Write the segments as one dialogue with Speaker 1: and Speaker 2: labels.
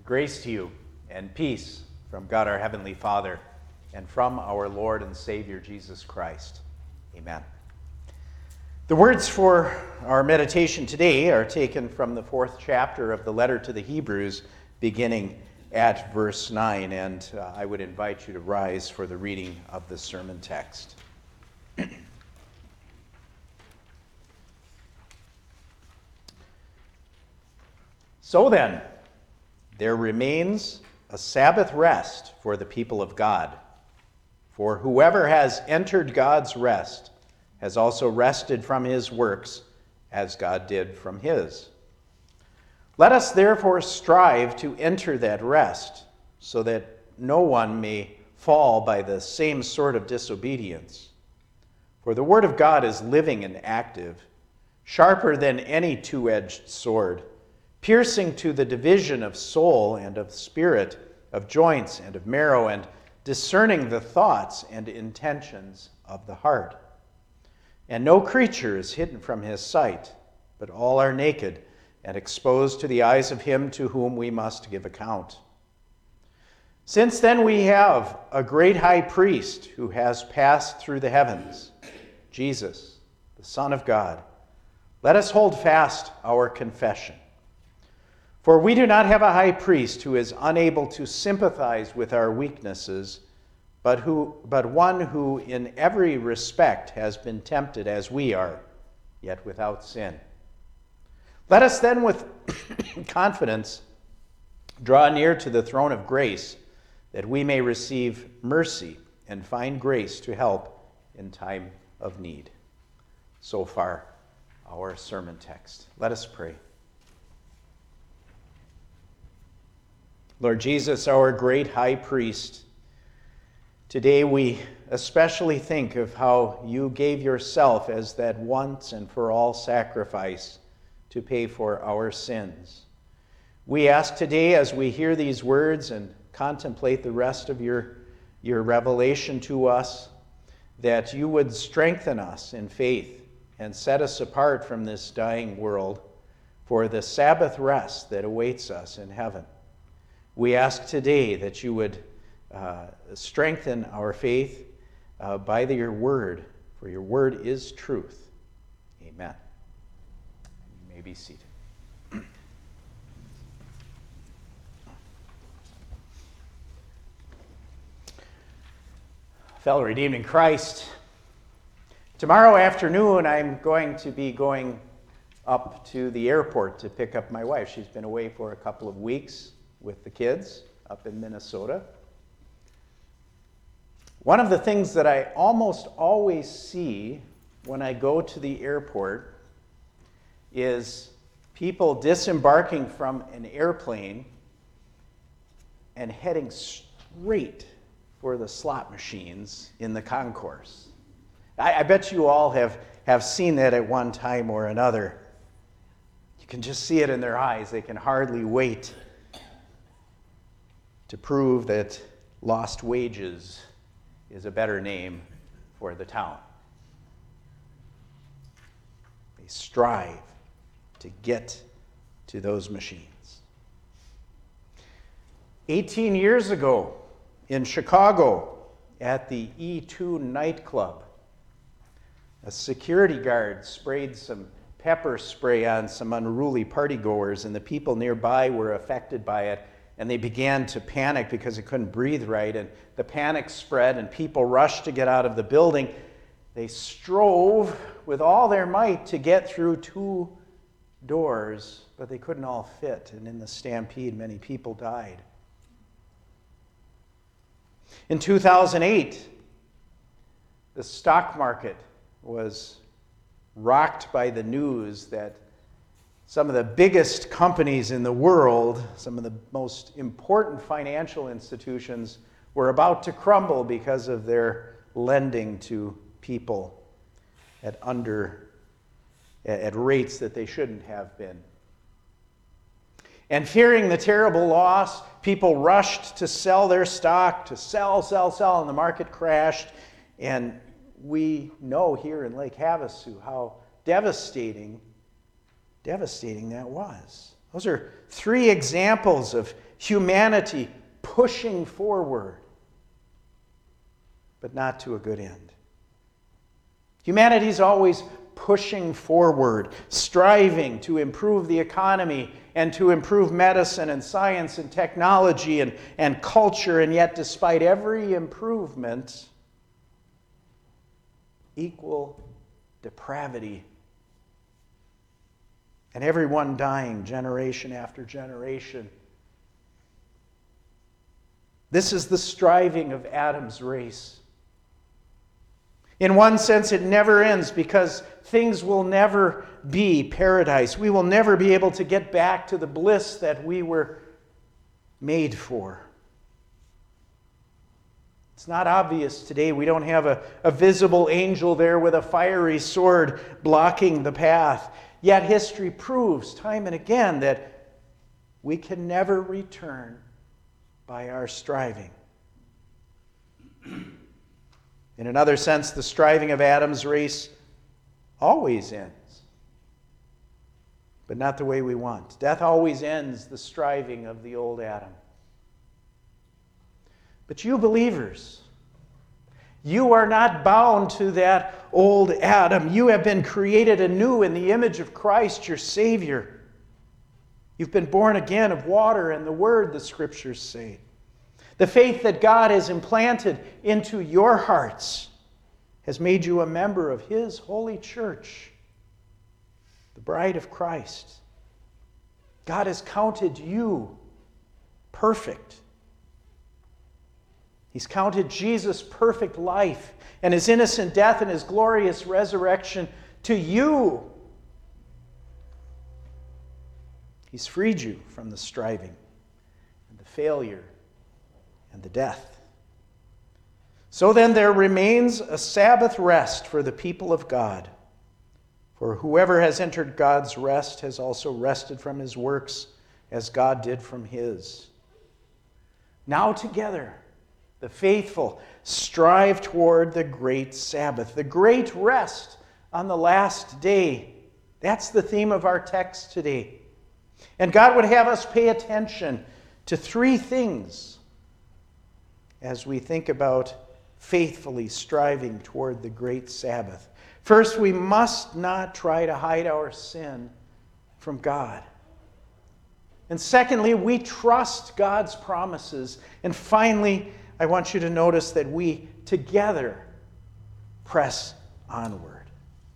Speaker 1: Grace to you and peace from God our Heavenly Father and from our Lord and Savior Jesus Christ. Amen. The words for our meditation today are taken from the 4th chapter of the letter to the Hebrews, beginning at verse 9, and I would invite you to rise for the reading of the sermon text. So then, there remains a Sabbath rest for the people of God. For whoever has entered God's rest has also rested from his works, as God did from his. Let us therefore strive to enter that rest, so that no one may fall by the same sort of disobedience. For the word of God is living and active, sharper than any two-edged sword, piercing to the division of soul and of spirit, of joints and of marrow, and discerning the thoughts and intentions of the heart. And no creature is hidden from his sight, but all are naked and exposed to the eyes of him to whom we must give account. Since then we have a great high priest who has passed through the heavens, Jesus, the Son of God. Let us hold fast our confession. For we do not have a high priest who is unable to sympathize with our weaknesses, but one who in every respect has been tempted as we are, yet without sin. Let us then with confidence draw near to the throne of grace, that we may receive mercy and find grace to help in time of need. So far, our sermon text. Let us pray. Lord Jesus, our great high priest, today we especially think of how you gave yourself as that once and for all sacrifice to pay for our sins. We ask today, as we hear these words and contemplate the rest of your revelation to us, that you would strengthen us in faith and set us apart from this dying world for the Sabbath rest that awaits us in heaven. We ask today that you would strengthen our faith by your word, for your word is truth. Amen. You may be seated. Fellow redeemed in Christ, tomorrow afternoon I'm going to be going up to the airport to pick up my wife. She's been away for a couple of weeks with the kids up in Minnesota. One of the things that I almost always see when I go to the airport is people disembarking from an airplane and heading straight for the slot machines in the concourse. I bet you all have seen that at one time or another. You can just see it in their eyes. They can hardly wait to prove that Lost Wages is a better name for the town. They strive to get to those machines. 18 years ago in Chicago at the E2 nightclub, a security guard sprayed some pepper spray on some unruly partygoers, and the people nearby were affected by it. And they began to panic because they couldn't breathe right. And the panic spread and people rushed to get out of the building. They strove with all their might to get through 2 doors, but they couldn't all fit. And in the stampede, many people died. In 2008, the stock market was rocked by the news that some of the biggest companies in the world, some of the most important financial institutions, were about to crumble because of their lending to people at rates that they shouldn't have been. And fearing the terrible loss, people rushed to sell their stock, to sell, and the market crashed. And we know here in Lake Havasu how devastating that was. Those are 3 examples of humanity pushing forward, but not to a good end. Humanity's always pushing forward, striving to improve the economy and to improve medicine and science and technology and culture, and yet despite every improvement, equal depravity. And everyone dying generation after generation. This is the striving of Adam's race. In one sense, it never ends because things will never be paradise. We will never be able to get back to the bliss that we were made for. It's not obvious today. We don't have a visible angel there with a fiery sword blocking the path. Yet history proves time and again that we can never return by our striving. In another sense, the striving of Adam's race always ends, but not the way we want. Death always ends the striving of the old Adam. But you believers, you are not bound to that old Adam. You have been created anew in the image of Christ, your Savior. You've been born again of water and the Word, the Scriptures say. The faith that God has implanted into your hearts has made you a member of His holy church, the bride of Christ. God has counted you perfect. He's counted Jesus' perfect life and His innocent death and His glorious resurrection to you. He's freed you from the striving and the failure and the death. So then there remains a Sabbath rest for the people of God. For whoever has entered God's rest has also rested from his works as God did from His. Now together, the faithful strive toward the great Sabbath, the great rest on the last day. That's the theme of our text today. And God would have us pay attention to three things as we think about faithfully striving toward the great Sabbath. First, we must not try to hide our sin from God. And secondly, we trust God's promises. And finally, I want you to notice that we together press onward.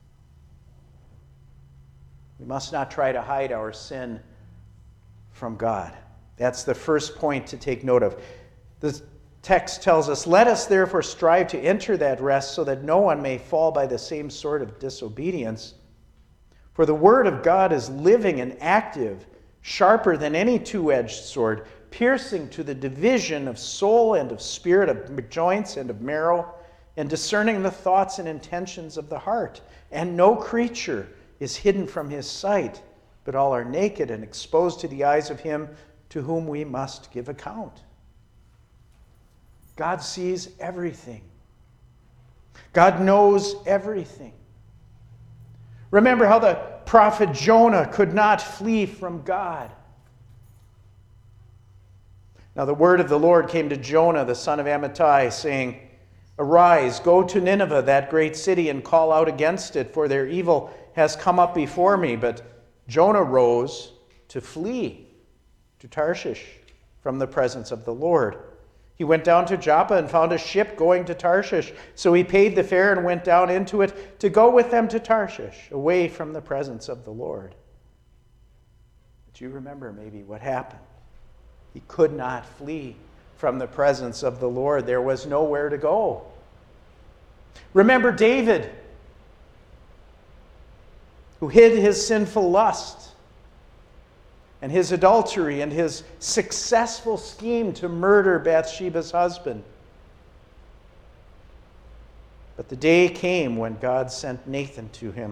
Speaker 1: We must not try to hide our sin from God. That's the first point to take note of. The text tells us, "Let us therefore strive to enter that rest so that no one may fall by the same sort of disobedience. For the word of God is living and active, sharper than any two-edged sword, piercing to the division of soul and of spirit, of joints and of marrow, and discerning the thoughts and intentions of the heart. And no creature is hidden from His sight, but all are naked and exposed to the eyes of Him to whom we must give account." God sees everything. God knows everything. Remember how the prophet Jonah could not flee from God. Now the word of the Lord came to Jonah, the son of Amittai, saying, "Arise, go to Nineveh, that great city, and call out against it, for their evil has come up before me." But Jonah rose to flee to Tarshish from the presence of the Lord. He went down to Joppa and found a ship going to Tarshish. So he paid the fare and went down into it to go with them to Tarshish, away from the presence of the Lord. But you remember maybe what happened. He could not flee from the presence of the Lord. There was nowhere to go. Remember David, who hid his sinful lust and his adultery and his successful scheme to murder Bathsheba's husband. But the day came when God sent Nathan to him.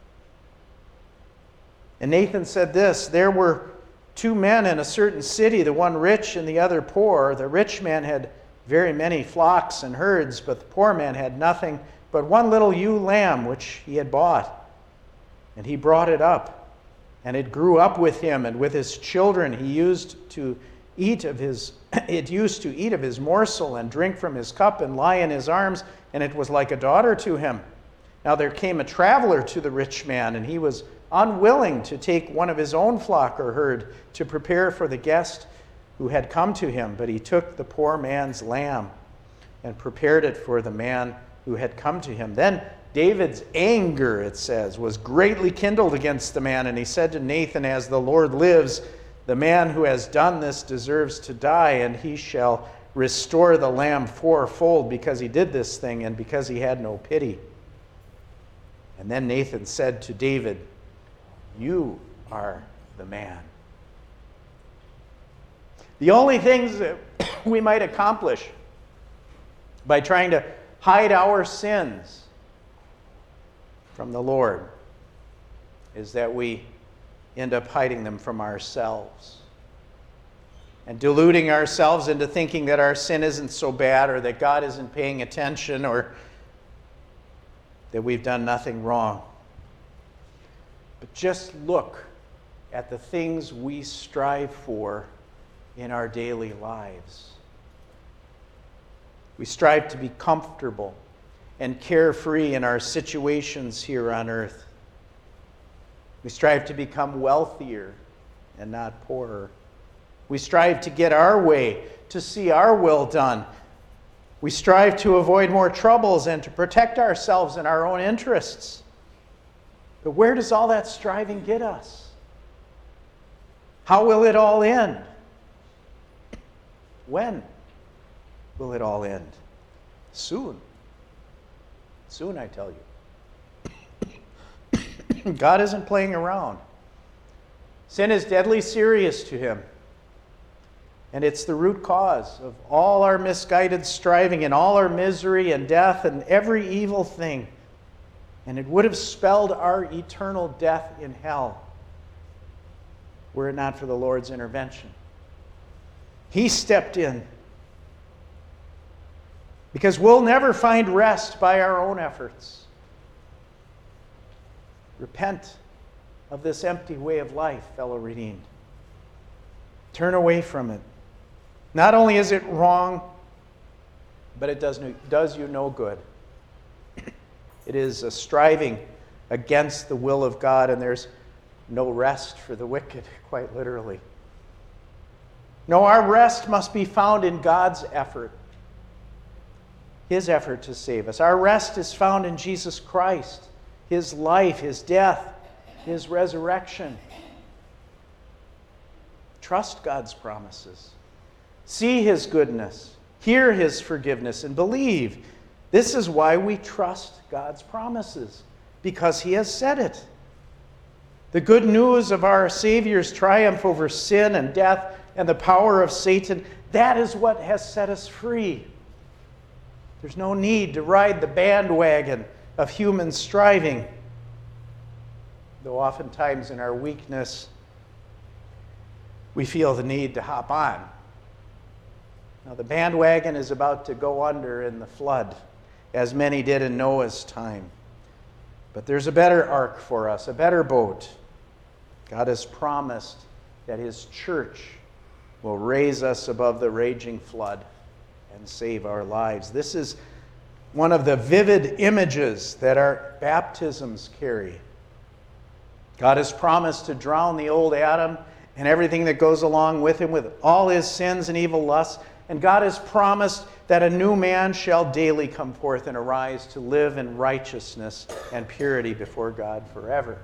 Speaker 1: And Nathan said this, "There were two men in a certain city, the one rich and the other poor. The rich man had very many flocks and herds, but the poor man had nothing but one little ewe lamb which he had bought. And he brought it up, and it grew up with him, and with his children he used to it used to eat of his morsel and drink from his cup and lie in his arms, and it was like a daughter to him. Now there came a traveler to the rich man, and he was unwilling to take one of his own flock or herd to prepare for the guest who had come to him, but he took the poor man's lamb and prepared it for the man who had come to him. Then David's anger, it says, was greatly kindled against the man, and he said to Nathan, "As the Lord lives, the man who has done this deserves to die, and he shall restore the lamb fourfold because he did this thing and because he had no pity." And then Nathan said to David, "You are the man." The only things that we might accomplish by trying to hide our sins from the Lord is that we end up hiding them from ourselves and deluding ourselves into thinking that our sin isn't so bad, or that God isn't paying attention, or that we've done nothing wrong. But just look at the things we strive for in our daily lives. We strive to be comfortable and carefree in our situations here on earth. We strive to become wealthier and not poorer. We strive to get our way, to see our will done. We strive to avoid more troubles and to protect ourselves and our own interests. But where does all that striving get us? How will it all end? When will it all end? Soon. Soon, I tell you. God isn't playing around. Sin is deadly serious to him. And it's the root cause of all our misguided striving and all our misery and death and every evil thing. And it would have spelled our eternal death in hell were it not for the Lord's intervention. He stepped in. Because we'll never find rest by our own efforts. Repent of this empty way of life, fellow redeemed. Turn away from it. Not only is it wrong, but it does you no good. It is a striving against the will of God, and there's no rest for the wicked, quite literally. No, our rest must be found in God's effort. His effort to save us. Our rest is found in Jesus Christ, his life, his death, his resurrection. Trust God's promises. See his goodness. Hear his forgiveness and believe. This is why we trust God's promises, because he has said it. The good news of our Savior's triumph over sin and death and the power of Satan, that is what has set us free. There's no need to ride the bandwagon of human striving, though oftentimes in our weakness we feel the need to hop on. Now the bandwagon is about to go under in the flood, as many did in Noah's time. But there's a better ark for us, a better boat. God has promised that his church will raise us above the raging flood and save our lives. This is one of the vivid images that our baptisms carry. God has promised to drown the old Adam and everything that goes along with him, with all his sins and evil lusts. And God has promised that a new man shall daily come forth and arise to live in righteousness and purity before God forever.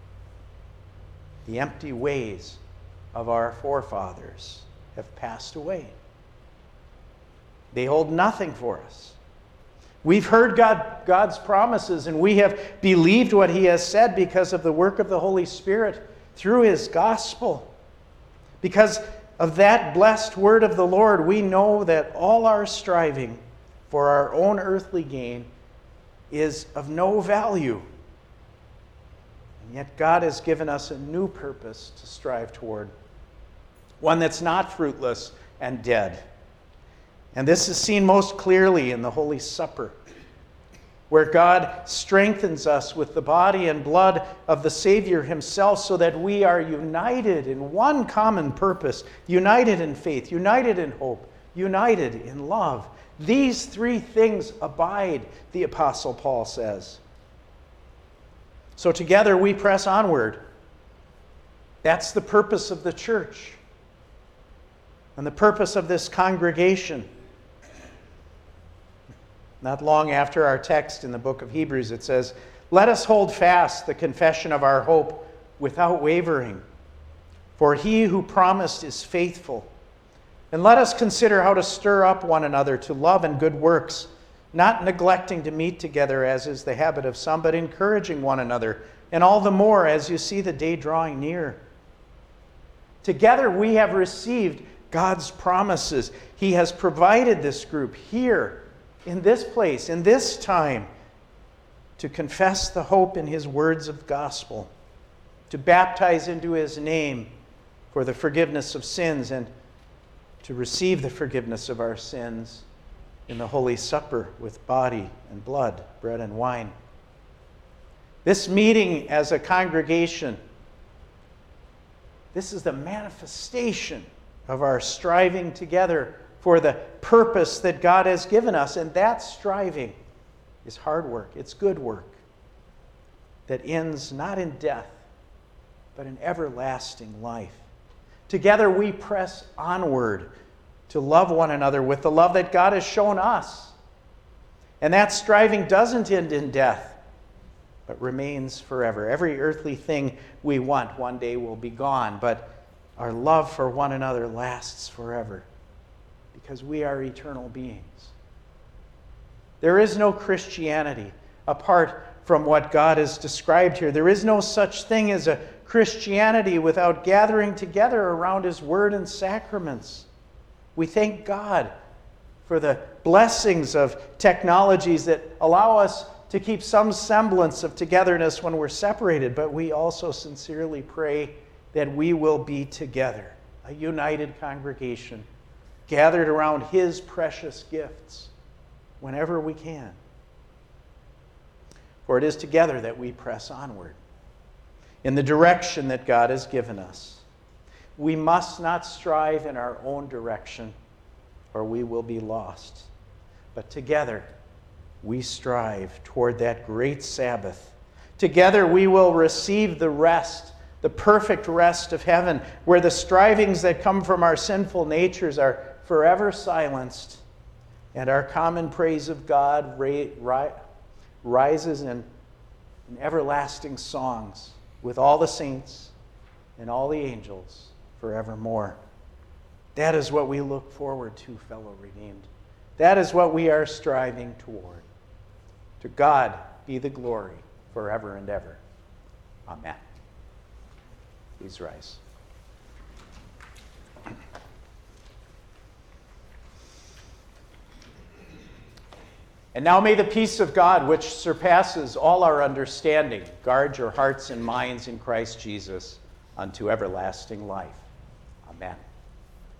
Speaker 1: The empty ways of our forefathers have passed away. They hold nothing for us. We've heard God's promises, and we have believed what he has said because of the work of the Holy Spirit through his gospel. Because of that blessed word of the Lord, we know that all our striving for our own earthly gain is of no value. And yet God has given us a new purpose to strive toward, one that's not fruitless and dead. And this is seen most clearly in the Holy Supper. where God strengthens us with the body and blood of the Savior himself so that we are united in one common purpose, united in faith, united in hope, united in love. These three things abide, the Apostle Paul says. So together we press onward. That's the purpose of the church and the purpose of this congregation. Not long after our text in the book of Hebrews, it says, "Let us hold fast the confession of our hope without wavering, for he who promised is faithful. And let us consider how to stir up one another to love and good works, not neglecting to meet together as is the habit of some, but encouraging one another, and all the more as you see the day drawing near." Together we have received God's promises. He has provided this group here, in this place, in this time, to confess the hope in his words of gospel, to baptize into his name for the forgiveness of sins, and to receive the forgiveness of our sins in the Holy Supper with body and blood, bread and wine. This meeting as a congregation, this is the manifestation of our striving together for the purpose that God has given us. And that striving is hard work. It's good work that ends not in death, but in everlasting life. Together we press onward to love one another with the love that God has shown us. And that striving doesn't end in death, but remains forever. Every earthly thing we want one day will be gone, but our love for one another lasts forever, because we are eternal beings. There is no Christianity apart from what God has described here. There is no such thing as a Christianity without gathering together around his word and sacraments. We thank God for the blessings of technologies that allow us to keep some semblance of togetherness when we're separated, but we also sincerely pray that we will be together, a united congregation, gathered around his precious gifts whenever we can. For it is together that we press onward in the direction that God has given us. We must not strive in our own direction, or we will be lost. But together we strive toward that great Sabbath. Together we will receive the rest, the perfect rest of heaven, where the strivings that come from our sinful natures are forever silenced, and our common praise of God rises in everlasting songs with all the saints and all the angels forevermore. That is what we look forward to, fellow redeemed. That is what we are striving toward. To God be the glory forever and ever. Amen. Please rise. And now may the peace of God, which surpasses all our understanding, guard your hearts and minds in Christ Jesus unto everlasting life. Amen.